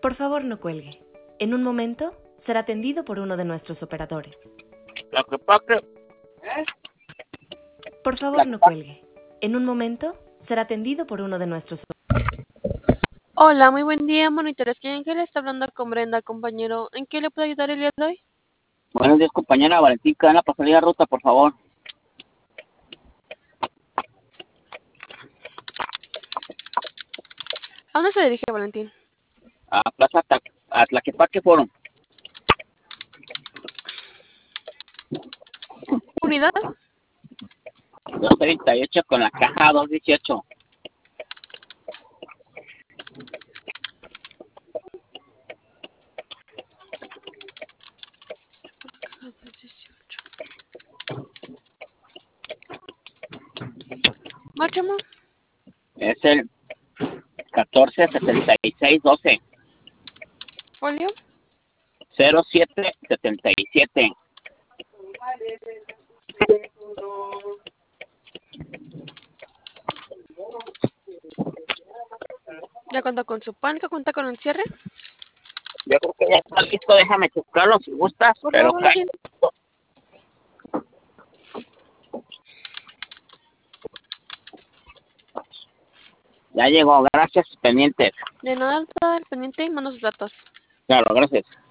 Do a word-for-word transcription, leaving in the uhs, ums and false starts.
Por favor, no cuelgue. En un momento será atendido por uno de nuestros operadores. Tlaquepaque. Por favor, no cuelgue. En un momento será atendido por uno de nuestros operadores. Hola, muy buen día, monitores. ¿Quién que le está hablando con Brenda, compañero? ¿En qué le puedo ayudar el día de hoy? Buenos días, compañera Valentica. En la pasadilla de ruta, por favor. ¿A dónde se dirige, Valentín? A Plaza Ta a Tlaquepaque Forum. ¿Unidad? dos treinta y ocho con la caja dos dieciocho. Márchamo. Es el catorce setenta y seis doce. Folio. cero siete setenta y siete. ¿Ya cuenta con su pánico? ¿Cuenta con el cierre? Yo creo que ya está listo. Déjame checarlo si gustas. Por Pero favor, Valentín. ya llegó. Gracias, pendientes. De nada, al pendiente y mando sus datos. Claro, gracias.